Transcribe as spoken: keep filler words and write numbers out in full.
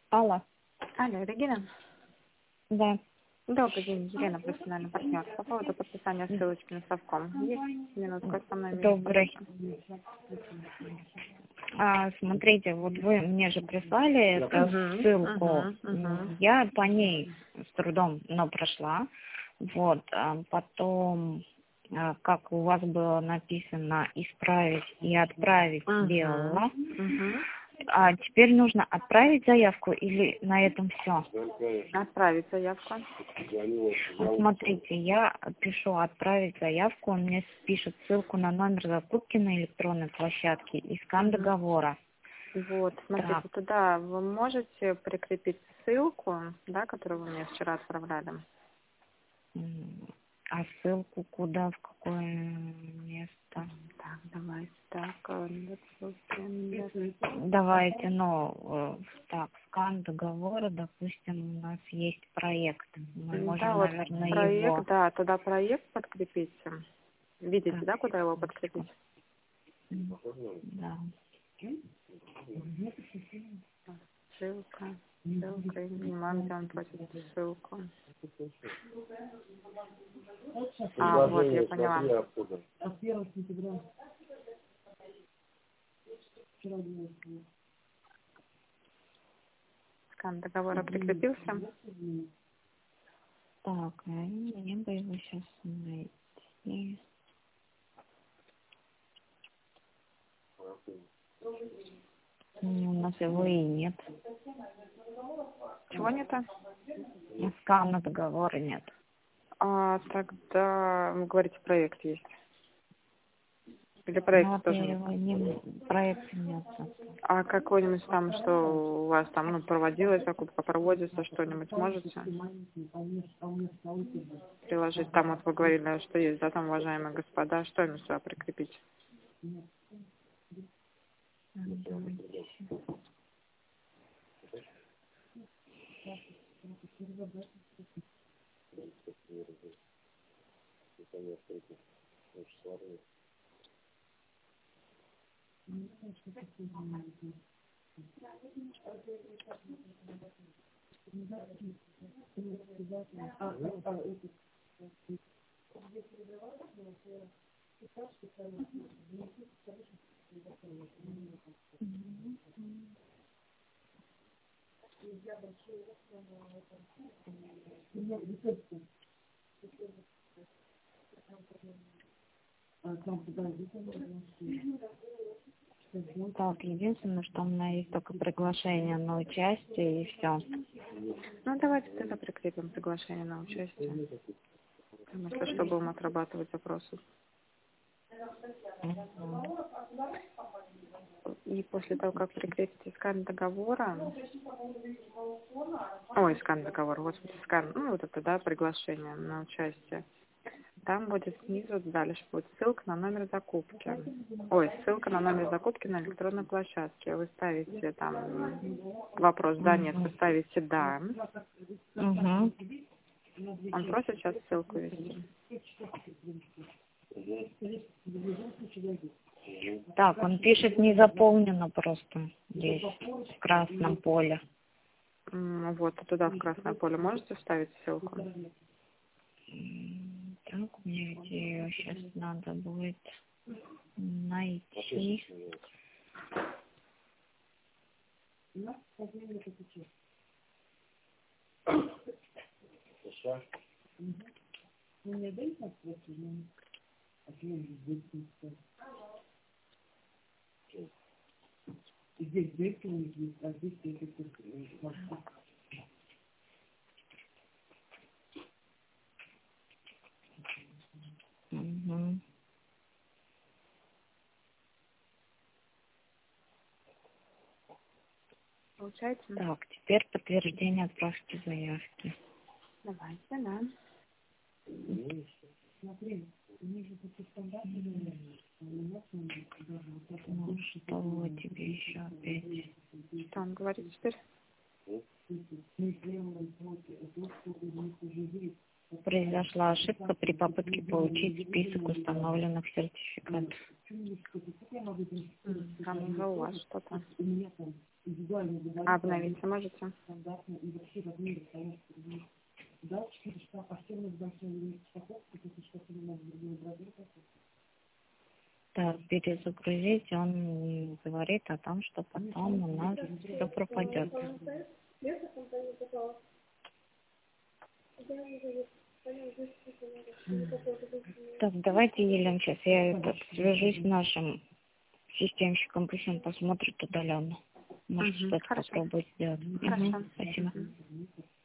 Алло. Алло, Регина? Да. Добрый день, Елена, профессиональный партнер. По поводу подписания ссылочки на Совком. Есть минутка со мной? Добрый. А, смотрите, вот вы мне же прислали эту Угу, ссылку. угу, угу. Я по ней с трудом, но прошла. Вот. А потом, а, как у вас было написано, исправить и отправить, сделала. Угу. А теперь нужно отправить заявку или на этом все? Отправить заявку. Вот смотрите, я пишу отправить заявку, он мне пишет ссылку на номер закупки на электронной площадке и скан Угу. договора. Вот, смотрите, Так. туда вы можете прикрепить ссылку, да, которую вы мне вчера отправляли. М, А ссылку куда, в какое место? Так, давайте так. э, допустим, Давайте, ну, э, так, скан договора, допустим, у нас есть проект. Мы Да, можем, вот наверное, проект, его... да, туда проект подкрепите. Видите, Так, да, куда его секундочку. подкрепить? Да. Ссылка, ссылка, я не понимаю, где он просит ссылку. А, вот, я поняла. Скан договора прикрепился. Так, а мне бы его сейчас найти. М, У нас его и нет. Чего не то? И скана договора нет. А, тогда, вы говорите, проект есть. Или Ну проекта вот я тоже нет? его не... Проект нет. А какой-нибудь там, что у вас там, ну, проводилась закупка, проводится, что-нибудь можете приложить? Там вот вы говорили, что есть, да, там, уважаемые господа, что-нибудь сюда прикрепить? Так, единственное, что у меня есть только приглашение на участие и все. Ну, давайте тогда прикрепим приглашение на участие. Потому что, что будем отрабатывать запросы. И после того, как прикрепите скан договора, ой, скан договора, господи, скан, ну, вот это, да, приглашение на участие, там будет снизу, дальше будет ссылка на номер закупки. Ой, ссылка на номер закупки на электронной площадке. Вы ставите там вопрос «да», «нет», вы ставите «да». Угу. Он просит сейчас ссылку ввести. Так, он пишет не заполнено просто здесь, в красном поле. М, Вот, туда в красное поле можете вставить ссылку? М, Так, мне ведь ее сейчас надо будет найти. Угу. Получается? Так, теперь подтверждение отправки заявки. Давайте, да. Ну, что тебе еще опять? Что он говорит теперь? произошла ошибка при попытке получить список установленных сертификатов. Там уже у вас что-то. Обновить можете? Так, перезагрузить, он говорит о том, что потом у нас все пропадет. Так, давайте, Елена, сейчас я это, свяжусь с нашим системщиком, пусть он посмотрит удаленно. Может, Угу, что-то хорошо. попробует сделать. Хорошо. Угу, спасибо. Угу.